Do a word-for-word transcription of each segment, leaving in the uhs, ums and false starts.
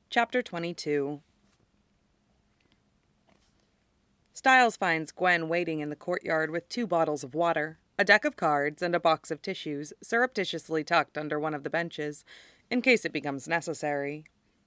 Chapter twenty-two. Styles finds Gwen waiting in the courtyard with two bottles of water, a deck of cards, and a box of tissues surreptitiously tucked under one of the benches, in case it becomes necessary.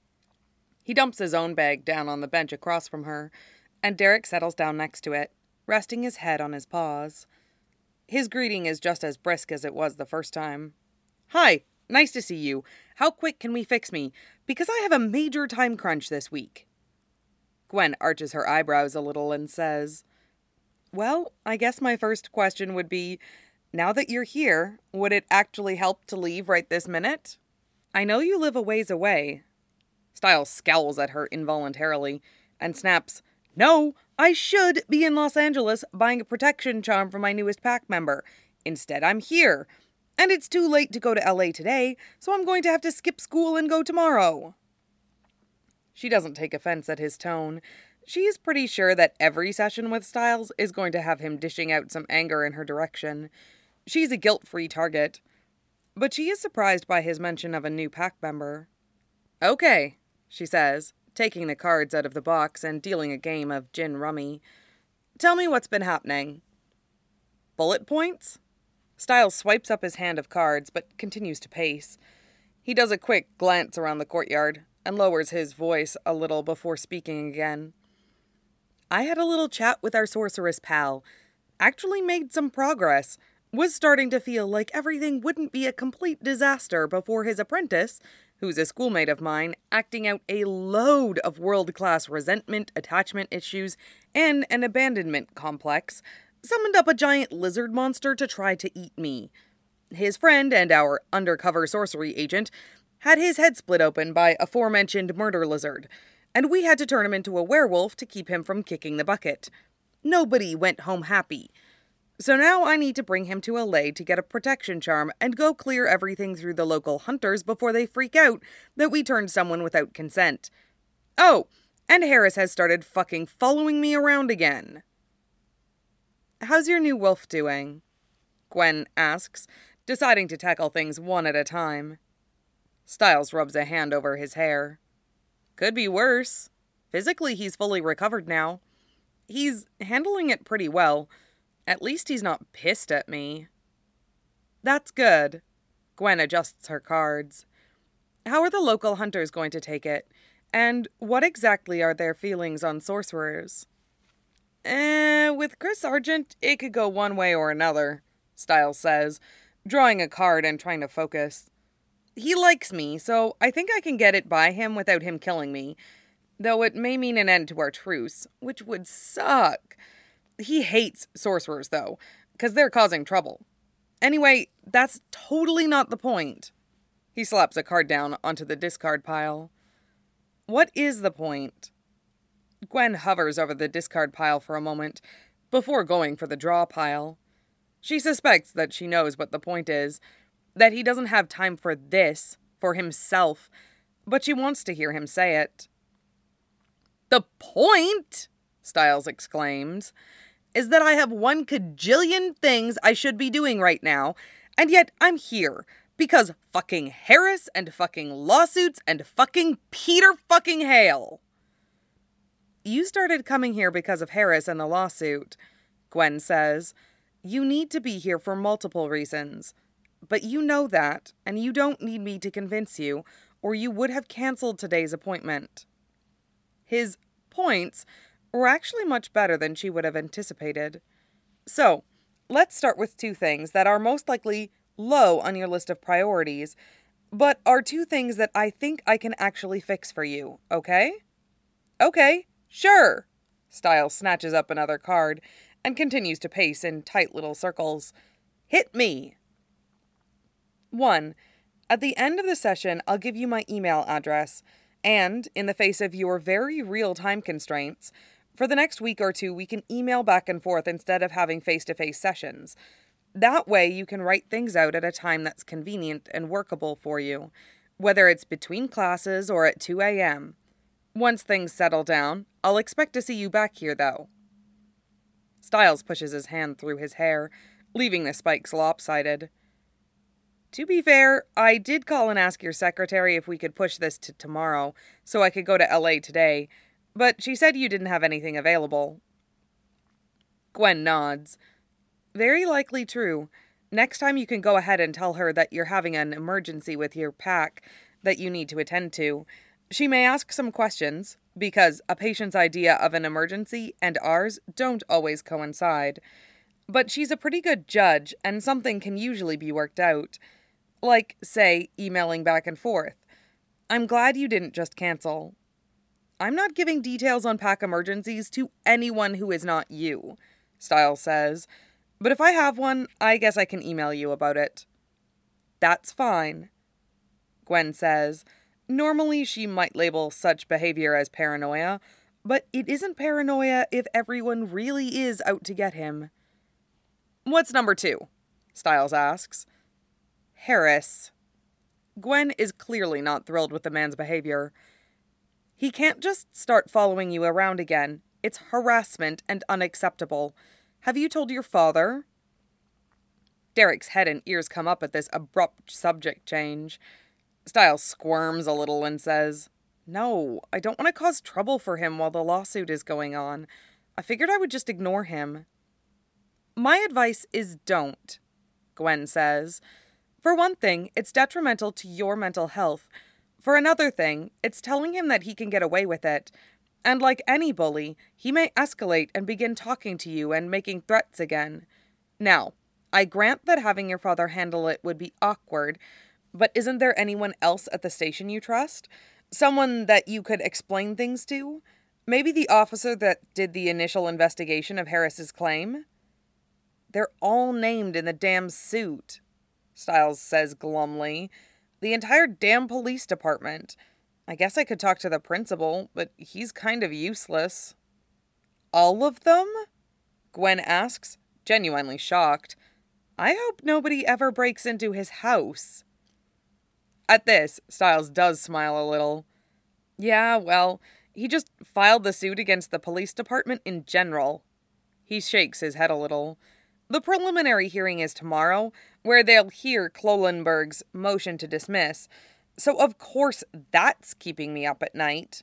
He dumps his own bag down on the bench across from her, and Derek settles down next to it, resting his head on his paws. His greeting is just as brisk as it was the first time. "Hi, nice to see you. How quick can we fix me? Because I have a major time crunch this week." Gwen arches her eyebrows a little and says, "Well, I guess my first question would be, now that you're here, would it actually help to leave right this minute? I know you live a ways away." Styles scowls at her involuntarily and snaps, "No, I should be in Los Angeles buying a protection charm for my newest pack member. Instead, I'm here. And it's too late to go to L A today, so I'm going to have to skip school and go tomorrow." She doesn't take offense at his tone. She's pretty sure that every session with Styles is going to have him dishing out some anger in her direction. She's a guilt-free target. But she is surprised by his mention of a new pack member. "Okay," she says, taking the cards out of the box and dealing a game of gin rummy. "Tell me what's been happening." "Bullet points?" Styles swipes up his hand of cards, but continues to pace. He does a quick glance around the courtyard and lowers his voice a little before speaking again. "I had a little chat with our sorceress pal. Actually made some progress. Was starting to feel like everything wouldn't be a complete disaster before his apprentice, who's a schoolmate of mine, acting out a load of world-class resentment, attachment issues, and an abandonment complex, summoned up a giant lizard monster to try to eat me. His friend and our undercover sorcery agent had his head split open by aforementioned murder lizard, and we had to turn him into a werewolf to keep him from kicking the bucket. Nobody went home happy. So now I need to bring him to L A to get a protection charm and go clear everything through the local hunters before they freak out that we turned someone without consent. Oh, and Harris has started fucking following me around again." "How's your new wolf doing?" Gwen asks, deciding to tackle things one at a time. Styles rubs a hand over his hair. "Could be worse. Physically, he's fully recovered now. He's handling it pretty well. At least he's not pissed at me." "That's good." Gwen adjusts her cards. "How are the local hunters going to take it? And what exactly are their feelings on sorcerers?" Eh, with Chris Sargent, it could go one way or another," Styles says, drawing a card and trying to focus. "He likes me, so I think I can get it by him without him killing me. Though it may mean an end to our truce, which would suck. He hates sorcerers, though, because they're causing trouble. Anyway, that's totally not the point." He slaps a card down onto the discard pile. "What is the point?" Gwen hovers over the discard pile for a moment, before going for the draw pile. She suspects that she knows what the point is, that he doesn't have time for this, for himself, but she wants to hear him say it. "The point," Styles exclaims, "is that I have one cajillion things I should be doing right now, and yet I'm here, because fucking Harris and fucking lawsuits and fucking Peter fucking Hale." "You started coming here because of Harris and the lawsuit," Gwen says. "You need to be here for multiple reasons. But you know that, and you don't need me to convince you, or you would have canceled today's appointment." His points were actually much better than she would have anticipated. "So, let's start with two things that are most likely low on your list of priorities, but are two things that I think I can actually fix for you, okay?" "Okay, sure." Styles snatches up another card and continues to pace in tight little circles. "Hit me." One, at the end of the session, I'll give you my email address, and, in the face of your very real time constraints, for the next week or two we can email back and forth instead of having face-to-face sessions. That way you can write things out at a time that's convenient and workable for you, whether it's between classes or at two a.m. Once things settle down, I'll expect to see you back here, though. Styles pushes his hand through his hair, leaving the spikes lopsided. To be fair, I did call and ask your secretary if we could push this to tomorrow, so I could go to L A today, but she said you didn't have anything available. Gwen nods. Very likely true. Next time you can go ahead and tell her that you're having an emergency with your pack that you need to attend to. She may ask some questions, because a patient's idea of an emergency and ours don't always coincide. But she's a pretty good judge, and something can usually be worked out. Like, say, emailing back and forth. I'm glad you didn't just cancel. I'm not giving details on pack emergencies to anyone who is not you, Stiles says. But if I have one, I guess I can email you about it. That's fine, Gwen says. Normally she might label such behavior as paranoia, but it isn't paranoia if everyone really is out to get him. What's number two? Stiles asks. Harris. Gwen is clearly not thrilled with the man's behavior. He can't just start following you around again. It's harassment and unacceptable. Have you told your father? Derek's head and ears come up at this abrupt subject change. Stiles squirms a little and says, No, I don't want to cause trouble for him while the lawsuit is going on. I figured I would just ignore him. My advice is don't, Gwen says. For one thing, it's detrimental to your mental health. For another thing, it's telling him that he can get away with it. And like any bully, he may escalate and begin talking to you and making threats again. Now, I grant that having your father handle it would be awkward, but isn't there anyone else at the station you trust? Someone that you could explain things to? Maybe the officer that did the initial investigation of Harris's claim? They're all named in the damn suit, Stiles says glumly. The entire damn police department. I guess I could talk to the principal, but he's kind of useless. All of them? Gwen asks, genuinely shocked. I hope nobody ever breaks into his house. At this, Stiles does smile a little. Yeah, well, he just filed the suit against the police department in general. He shakes his head a little. The preliminary hearing is tomorrow, where they'll hear Klolenberg's motion to dismiss, so of course that's keeping me up at night.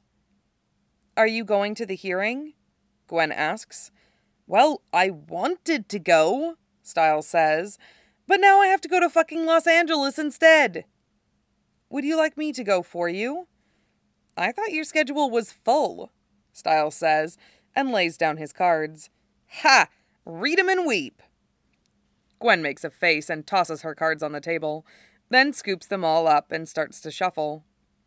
Are you going to the hearing? Gwen asks. Well, I wanted to go, Stiles says, but now I have to go to fucking Los Angeles instead. Would you like me to go for you? I thought your schedule was full, Stiles says, and lays down his cards. Ha! Read 'em and weep. Gwen makes a face and tosses her cards on the table, then scoops them all up and starts to shuffle.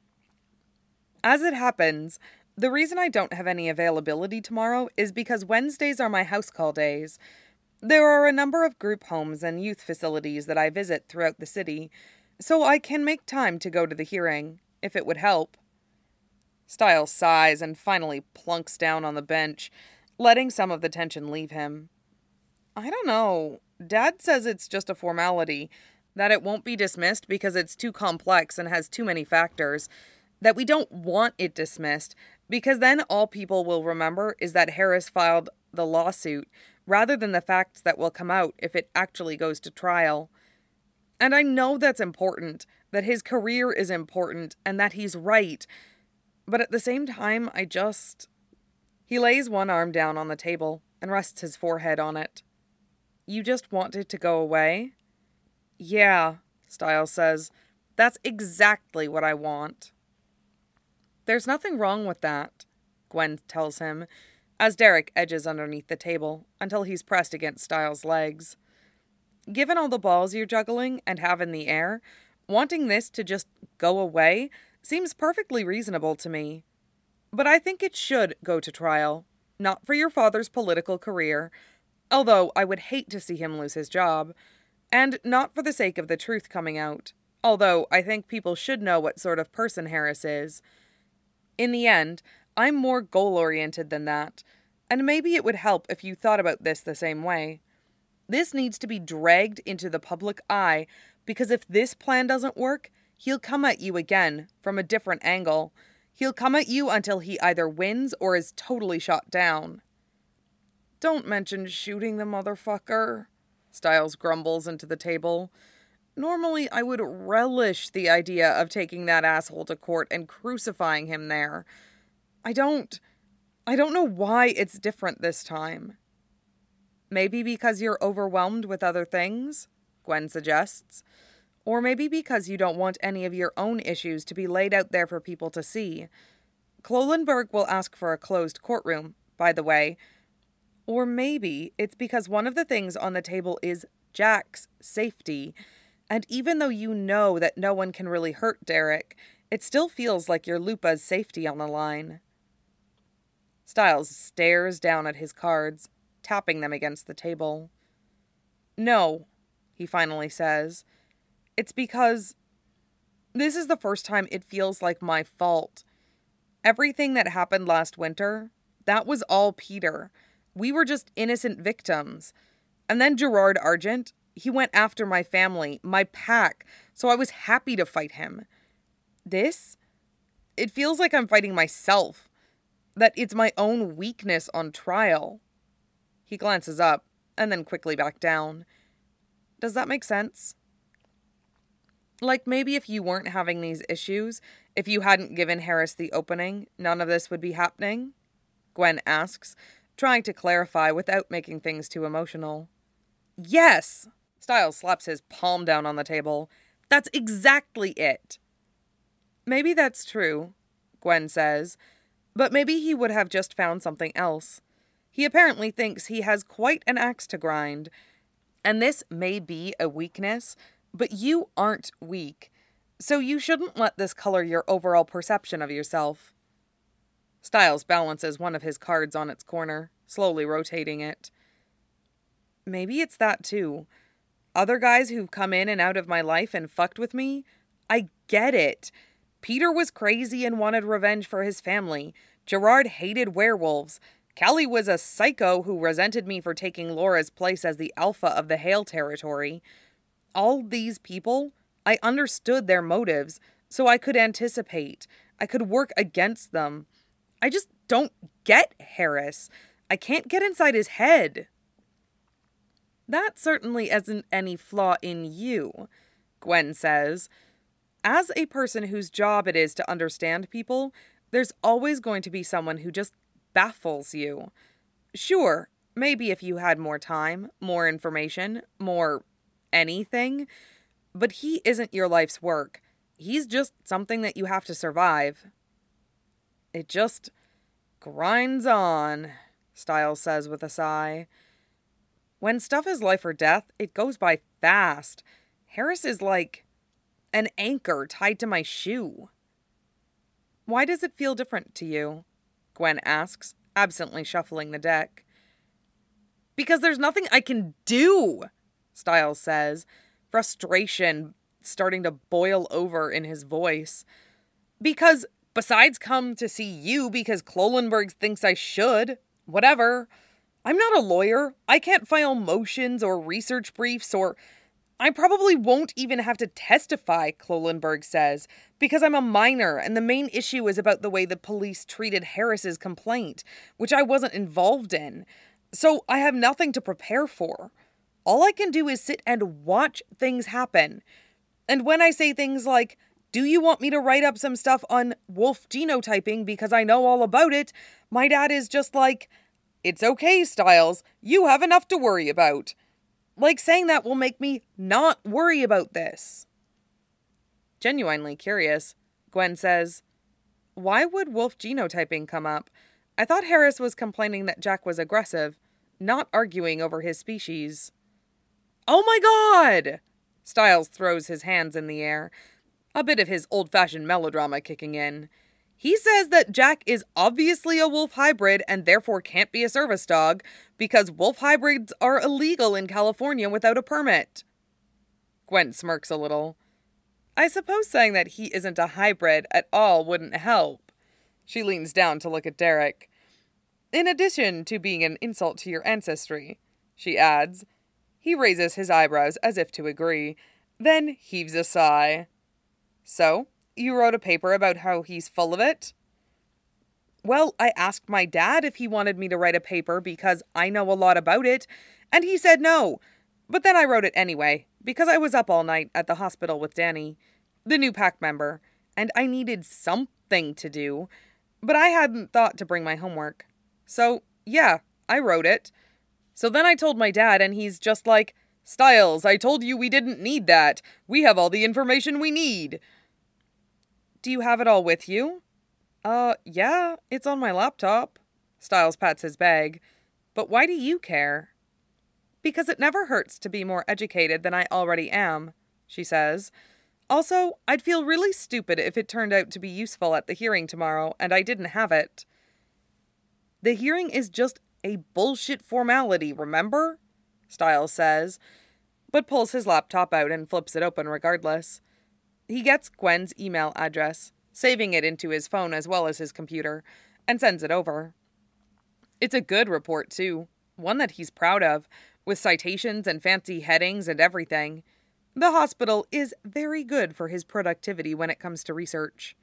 As it happens, the reason I don't have any availability tomorrow is because Wednesdays are my house call days. There are a number of group homes and youth facilities that I visit throughout the city, so I can make time to go to the hearing, if it would help. Stiles sighs and finally plunks down on the bench, letting some of the tension leave him. I don't know. Dad says it's just a formality, that it won't be dismissed because it's too complex and has too many factors, that we don't want it dismissed because then all people will remember is that Harris filed the lawsuit rather than the facts that will come out if it actually goes to trial. And I know that's important, that his career is important, and that he's right. But at the same time, I just... He lays one arm down on the table and rests his forehead on it. You just want it to go away? Yeah, Stiles says. That's exactly what I want. There's nothing wrong with that, Gwen tells him, as Derek edges underneath the table until he's pressed against Stiles' legs. Given all the balls you're juggling and have in the air, wanting this to just go away seems perfectly reasonable to me. But I think it should go to trial, not for your father's political career, although I would hate to see him lose his job, and not for the sake of the truth coming out, although I think people should know what sort of person Harris is. In the end, I'm more goal-oriented than that, and maybe it would help if you thought about this the same way. This needs to be dragged into the public eye, because if this plan doesn't work, he'll come at you again, from a different angle. He'll come at you until he either wins or is totally shot down. Don't mention shooting the motherfucker, Stiles grumbles into the table. Normally, I would relish the idea of taking that asshole to court and crucifying him there. I don't... I don't know why it's different this time. Maybe because you're overwhelmed with other things, Gwen suggests. Or maybe because you don't want any of your own issues to be laid out there for people to see. Klolenberg will ask for a closed courtroom, by the way. Or maybe it's because one of the things on the table is Jack's safety. And even though you know that no one can really hurt Derek, it still feels like your Lupa's safety on the line. Stiles stares down at his cards, tapping them against the table. No, he finally says. It's because this is the first time it feels like my fault. Everything that happened last winter, that was all Peter. We were just innocent victims. And then Gerard Argent, he went after my family, my pack, so I was happy to fight him. This, it feels like I'm fighting myself. That it's my own weakness on trial. He glances up, and then quickly back down. Does that make sense? Like maybe if you weren't having these issues, if you hadn't given Harris the opening, none of this would be happening? Gwen asks, trying to clarify without making things too emotional. Yes! Stiles slaps his palm down on the table. That's exactly it. Maybe that's true, Gwen says, but maybe he would have just found something else. He apparently thinks he has quite an axe to grind. And this may be a weakness, but you aren't weak. So you shouldn't let this color your overall perception of yourself. Stiles balances one of his cards on its corner, slowly rotating it. Maybe it's that too. Other guys who've come in and out of my life and fucked with me, I get it. Peter was crazy and wanted revenge for his family. Gerard hated werewolves. Callie was a psycho who resented me for taking Laura's place as the alpha of the Hale territory. All these people, I understood their motives, so I could anticipate. I could work against them. I just don't get Harris. I can't get inside his head. That certainly isn't any flaw in you, Gwen says. As a person whose job it is to understand people, there's always going to be someone who just baffles you. Sure, maybe if you had more time, more information, more anything, but he isn't your life's work. He's just something that you have to survive. It just grinds on, Stiles says with a sigh. When stuff is life or death, it goes by fast. Harris is like an anchor tied to my shoe. Why does it feel different to you? Gwen asks, absently shuffling the deck. Because there's nothing I can do, Stiles says, frustration starting to boil over in his voice. Because besides come to see you because Klolenberg thinks I should, whatever. I'm not a lawyer. I can't file motions or research briefs or... I probably won't even have to testify, Klolenberg says, because I'm a minor and the main issue is about the way the police treated Harris's complaint, which I wasn't involved in. So I have nothing to prepare for. All I can do is sit and watch things happen. And when I say things like, do you want me to write up some stuff on wolf genotyping because I know all about it, my dad is just like, it's okay, Stiles, you have enough to worry about. Like saying that will make me not worry about this. Genuinely curious, Gwen says, why would wolf genotyping come up? I thought Harris was complaining that Jack was aggressive, not arguing over his species. Oh my God! Stiles throws his hands in the air, a bit of his old-fashioned melodrama kicking in. He says that Jack is obviously a wolf hybrid and therefore can't be a service dog because wolf hybrids are illegal in California without a permit. Gwen smirks a little. I suppose saying that he isn't a hybrid at all wouldn't help. She leans down to look at Derek. In addition to being an insult to your ancestry, she adds. He raises his eyebrows as if to agree, then heaves a sigh. So, you wrote a paper about how he's full of it? Well, I asked my dad if he wanted me to write a paper because I know a lot about it, and he said no. But then I wrote it anyway, because I was up all night at the hospital with Danny, the new pack member, and I needed something to do, but I hadn't thought to bring my homework. So, yeah, I wrote it. So then I told my dad, and he's just like, "Stiles, I told you we didn't need that. We have all the information we need." "Do you have it all with you?" Uh, yeah, it's on my laptop. Stiles pats his bag. "But why do you care?" "Because it never hurts to be more educated than I already am," she says. "Also, I'd feel really stupid if it turned out to be useful at the hearing tomorrow and I didn't have it." "The hearing is just a bullshit formality, remember?" Stiles says, but pulls his laptop out and flips it open regardless. He gets Gwen's email address, saving it into his phone as well as his computer, and sends it over. It's a good report, too, one that he's proud of, with citations and fancy headings and everything. The hospital is very good for his productivity when it comes to research.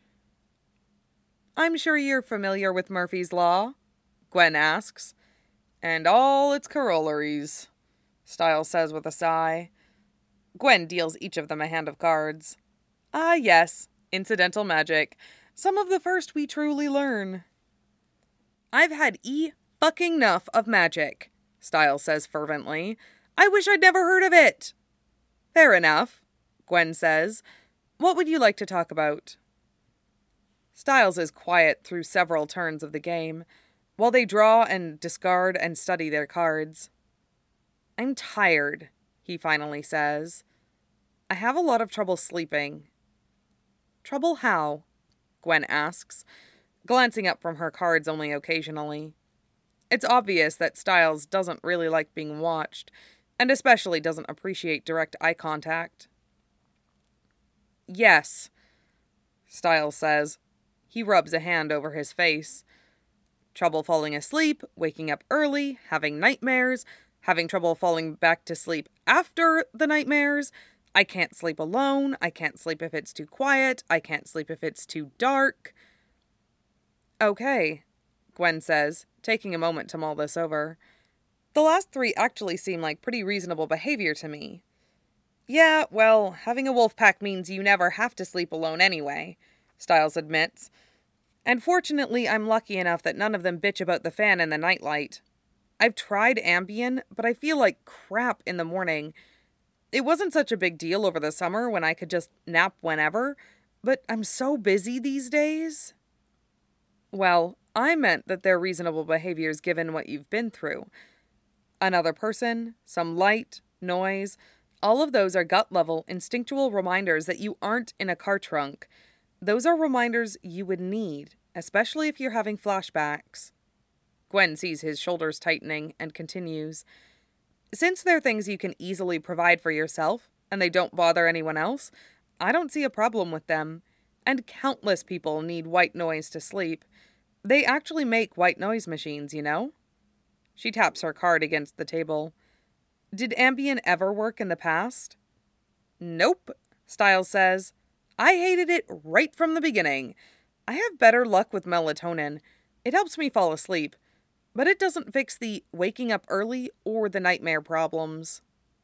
"I'm sure you're familiar with Murphy's Law?" Gwen asks. "And all its corollaries," Stiles says with a sigh. Gwen deals each of them a hand of cards. "Ah, yes, incidental magic. Some of the first we truly learn." "I've had e-fucking enough of magic," Stiles says fervently. "I wish I'd never heard of it." "Fair enough," Gwen says. "What would you like to talk about?" Stiles is quiet through several turns of the game, while they draw and discard and study their cards. "I'm tired," he finally says. "I have a lot of trouble sleeping." "Trouble how?" Gwen asks, glancing up from her cards only occasionally. It's obvious that Stiles doesn't really like being watched, and especially doesn't appreciate direct eye contact. "Yes," Stiles says. He rubs a hand over his face. "Trouble falling asleep, waking up early, having nightmares, having trouble falling back to sleep after the nightmares. I can't sleep alone. I can't sleep if it's too quiet. I can't sleep if it's too dark." "Okay," Gwen says, taking a moment to mull this over. "The last three actually seem like pretty reasonable behavior to me." "Yeah, well, having a wolf pack means you never have to sleep alone anyway," Stiles admits. "And fortunately, I'm lucky enough that none of them bitch about the fan and the nightlight. I've tried Ambien, but I feel like crap in the morning. It wasn't such a big deal over the summer when I could just nap whenever, but I'm so busy these days." "Well, I meant that they're reasonable behaviors given what you've been through. Another person, some light, noise, all of those are gut-level, instinctual reminders that you aren't in a car trunk. Those are reminders you would need, especially if you're having flashbacks." Gwen sees his shoulders tightening and continues. "Since they're things you can easily provide for yourself, and they don't bother anyone else, I don't see a problem with them. And countless people need white noise to sleep. They actually make white noise machines, you know?" She taps her card against the table. "Did Ambien ever work in the past?" "Nope," Stiles says. "I hated it right from the beginning. I have better luck with melatonin. It helps me fall asleep, but it doesn't fix the waking up early or the nightmare problems."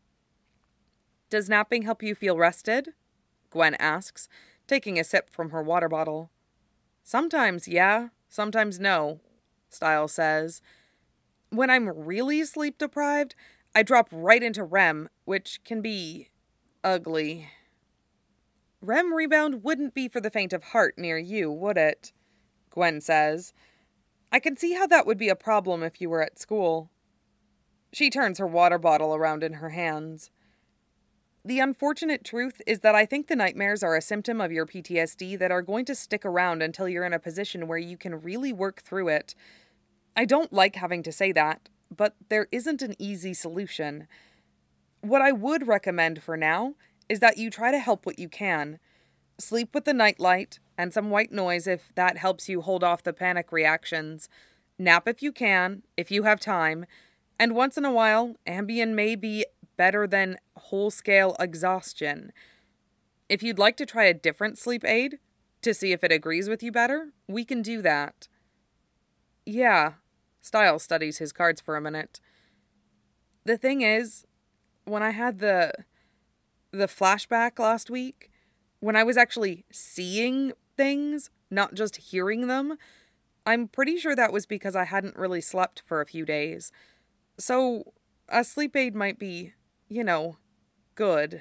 "Does napping help you feel rested?" Gwen asks, taking a sip from her water bottle. "Sometimes, yeah. Sometimes no," Stiles says. "When I'm really sleep deprived, I drop right into R E M, which can be ugly." "R E M rebound wouldn't be for the faint of heart near you, would it?" Gwen says. "I can see how that would be a problem if you were at school." She turns her water bottle around in her hands. "The unfortunate truth is that I think the nightmares are a symptom of your P T S D that are going to stick around until you're in a position where you can really work through it. I don't like having to say that, but there isn't an easy solution. What I would recommend for now is that you try to help what you can. Sleep with the nightlight and some white noise if that helps you hold off the panic reactions. Nap if you can, if you have time, and once in a while, Ambien may be better than whole-scale exhaustion. If you'd like to try a different sleep aid to see if it agrees with you better, we can do that." "Yeah." Stiles studies his cards for a minute. "The thing is, when I had the... the flashback last week, when I was actually seeing things, not just hearing them, I'm pretty sure that was because I hadn't really slept for a few days. So, a sleep aid might be, you know, good.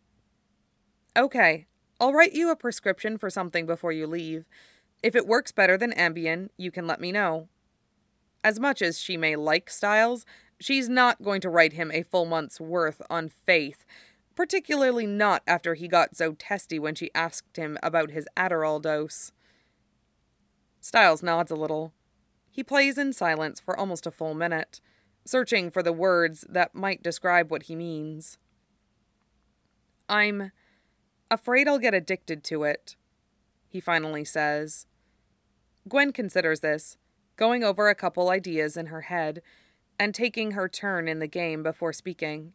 Okay, I'll write you a prescription for something before you leave. If it works better than Ambien, you can let me know. As much as she may like Stiles, she's not going to write him a full month's worth on faith, particularly not after he got so testy when she asked him about his Adderall dose. Stiles nods a little. He plays in silence for almost a full minute, searching for the words that might describe what he means. I'm afraid I'll get addicted to it, he finally says. Gwen considers this, going over a couple ideas in her head, and taking her turn in the game before speaking.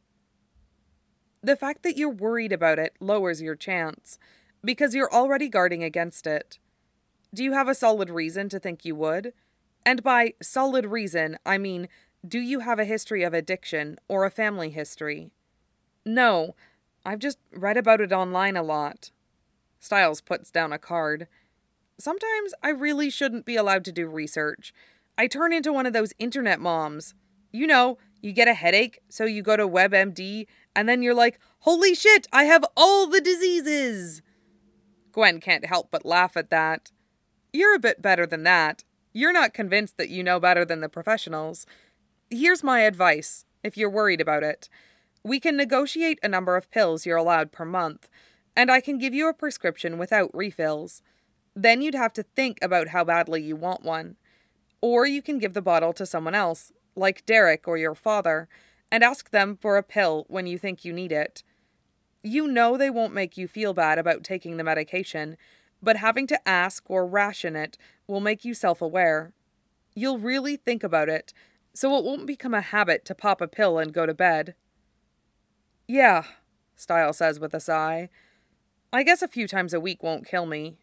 The fact that you're worried about it lowers your chance, because you're already guarding against it. Do you have a solid reason to think you would? And by solid reason, I mean, do you have a history of addiction or a family history? No, I've just read about it online a lot. Stiles puts down a card. Sometimes I really shouldn't be allowed to do research. I turn into one of those internet moms. You know, you get a headache, so you go to WebMD, and then you're like, holy shit, I have all the diseases! Gwen can't help but laugh at that. You're a bit better than that. You're not convinced that you know better than the professionals. Here's my advice, if you're worried about it. We can negotiate a number of pills you're allowed per month, and I can give you a prescription without refills. Then you'd have to think about how badly you want one. Or you can give the bottle to someone else, like Derek or your father, and ask them for a pill when you think you need it. You know they won't make you feel bad about taking the medication, but having to ask or ration it will make you self-aware. You'll really think about it, so it won't become a habit to pop a pill and go to bed. Yeah, Stiles says with a sigh. I guess a few times a week won't kill me.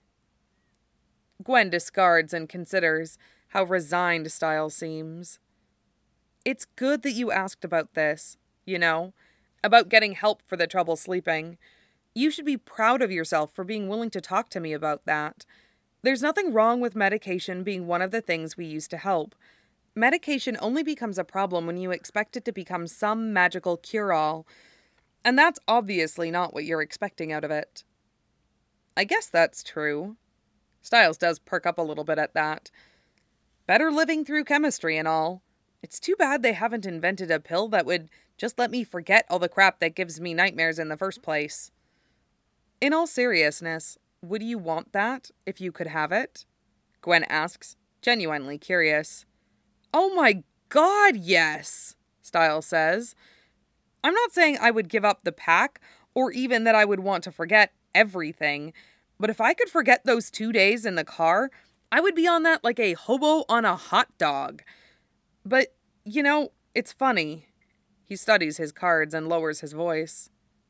Gwen discards and considers how resigned Stiles seems. It's good that you asked about this, you know, about getting help for the trouble sleeping. You should be proud of yourself for being willing to talk to me about that. There's nothing wrong with medication being one of the things we use to help. Medication only becomes a problem when you expect it to become some magical cure-all, and that's obviously not what you're expecting out of it. I guess that's true. Stiles does perk up a little bit at that. Better living through chemistry and all. It's too bad they haven't invented a pill that would just let me forget all the crap that gives me nightmares in the first place. In all seriousness, would you want that if you could have it? Gwen asks, genuinely curious. Oh my god, yes, Stiles says. I'm not saying I would give up the pack, or even that I would want to forget everything, but if I could forget those two days in the car, I would be on that like a hobo on a hot dog. But, you know, it's funny. He studies his cards and lowers his voice.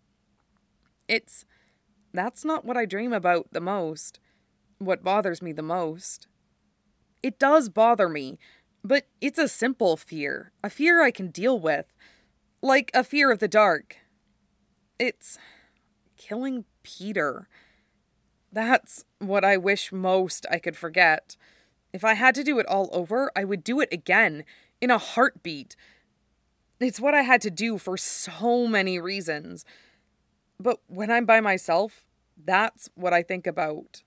It's... That's not what I dream about the most. What bothers me the most. It does bother me, but it's a simple fear. A fear I can deal with. Like a fear of the dark. It's killing Peter. That's what I wish most I could forget. If I had to do it all over, I would do it again, in a heartbeat. It's what I had to do for so many reasons. But when I'm by myself, that's what I think about.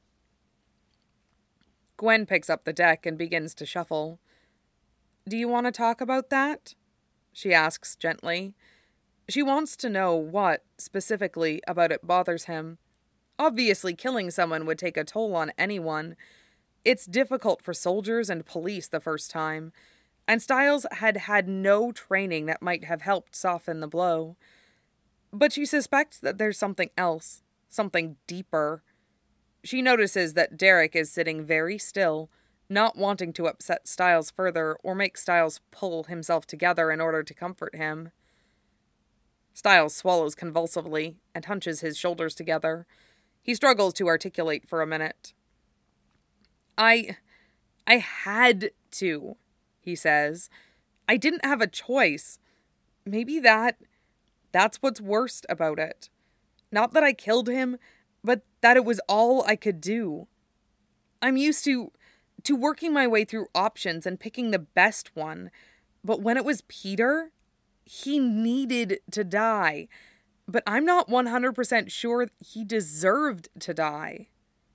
Gwen picks up the deck and begins to shuffle. Do you want to talk about that? She asks gently. She wants to know what, specifically, about it bothers him. Obviously, killing someone would take a toll on anyone. It's difficult for soldiers and police the first time, and Stiles had had no training that might have helped soften the blow. But she suspects that there's something else, something deeper. She notices that Derek is sitting very still, not wanting to upset Stiles further or make Stiles pull himself together in order to comfort him. Stiles swallows convulsively and hunches his shoulders together. He struggles to articulate for a minute. I... I had to, he says. I didn't have a choice. Maybe that... That's what's worst about it. Not that I killed him, but that it was all I could do. I'm used to to working my way through options and picking the best one. But when it was Peter, he needed to die. But I'm not one hundred percent sure he deserved to die.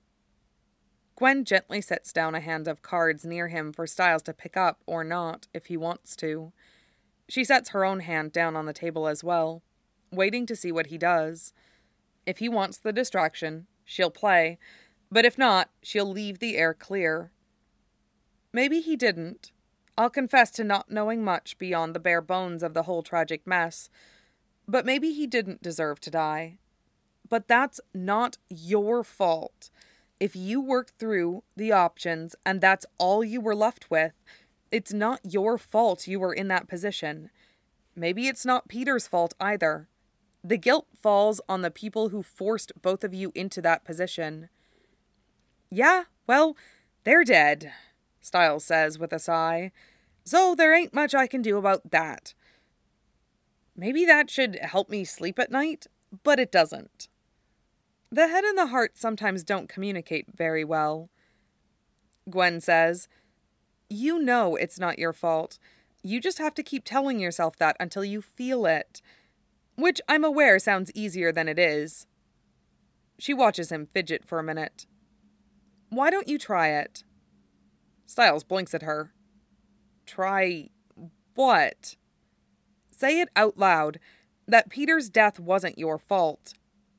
Gwen gently sets down a hand of cards near him for Stiles to pick up or not if he wants to. She sets her own hand down on the table as well, waiting to see what he does. If he wants the distraction, she'll play, but if not, she'll leave the air clear. Maybe he didn't. I'll confess to not knowing much beyond the bare bones of the whole tragic mess, but maybe he didn't deserve to die. But that's not your fault. If you worked through the options and that's all you were left with, it's not your fault you were in that position. Maybe it's not Peter's fault either. The guilt falls on the people who forced both of you into that position. Yeah, well, they're dead, Stiles says with a sigh. So there ain't much I can do about that. Maybe that should help me sleep at night, but it doesn't. The head and the heart sometimes don't communicate very well. Gwen says, You know it's not your fault. You just have to keep telling yourself that until you feel it. Which I'm aware sounds easier than it is. She watches him fidget for a minute. Why don't you try it? Stiles blinks at her. Try what? Say it out loud, that Peter's death wasn't your fault.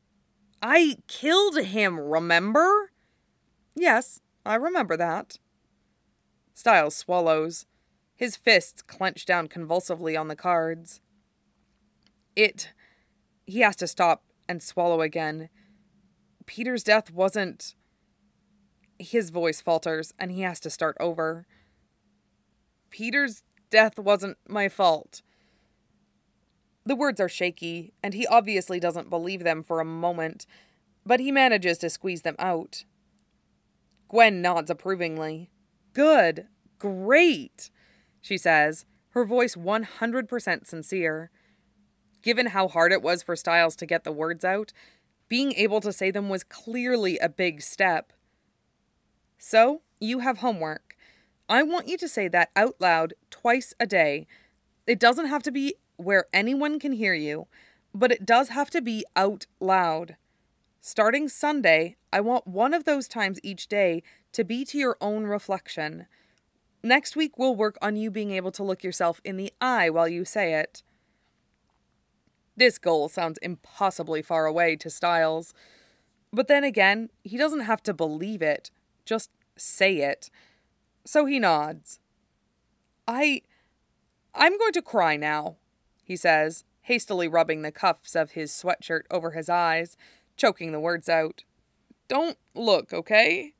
I killed him, remember? Yes, I remember that. Stiles swallows. His fists clench down convulsively on the cards. It... He has to stop and swallow again. Peter's death wasn't... His voice falters, and he has to start over. Peter's death wasn't my fault. The words are shaky, and he obviously doesn't believe them for a moment, but he manages to squeeze them out. Gwen nods approvingly. Good. Great, she says, her voice one hundred percent sincere. Given how hard it was for Stiles to get the words out, being able to say them was clearly a big step. So, you have homework. I want you to say that out loud twice a day. It doesn't have to be where anyone can hear you, but it does have to be out loud. Starting Sunday, I want one of those times each day to be to your own reflection. Next week, we'll work on you being able to look yourself in the eye while you say it. This goal sounds impossibly far away to Stiles. But then again, he doesn't have to believe it. Just say it. So he nods. I... I'm going to cry now, he says, hastily rubbing the cuffs of his sweatshirt over his eyes, choking the words out. Don't look, okay?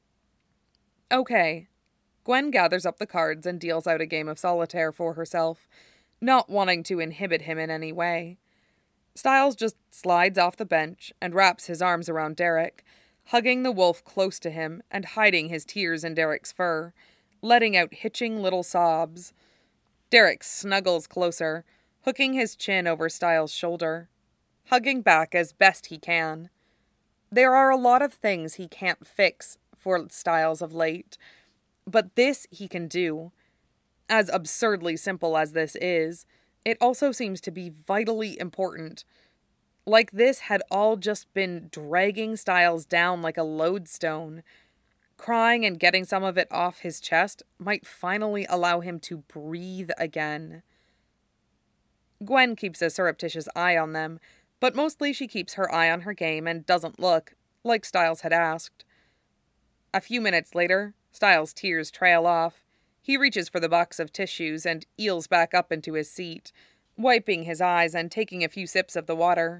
Okay. Gwen gathers up the cards and deals out a game of solitaire for herself, not wanting to inhibit him in any way. Stiles just slides off the bench and wraps his arms around Derek, hugging the wolf close to him and hiding his tears in Derek's fur, letting out hitching little sobs. Derek snuggles closer, hooking his chin over Stiles' shoulder, hugging back as best he can. There are a lot of things he can't fix for Stiles of late, but this he can do. As absurdly simple as this is, it also seems to be vitally important. Like this had all just been dragging Stiles down like a lodestone. Crying and getting some of it off his chest might finally allow him to breathe again. Gwen keeps a surreptitious eye on them, but mostly she keeps her eye on her game and doesn't look, like Stiles had asked. A few minutes later, Stiles' tears trail off. He reaches for the box of tissues and eels back up into his seat, wiping his eyes and taking a few sips of the water.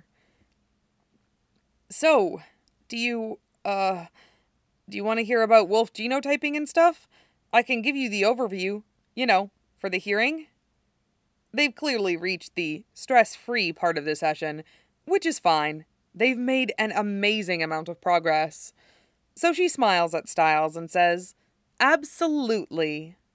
So, do you, uh, do you want to hear about wolf genotyping and stuff? I can give you the overview, you know, for the hearing. They've clearly reached the stress-free part of the session, which is fine. They've made an amazing amount of progress. So she smiles at Stiles and says, Absolutely.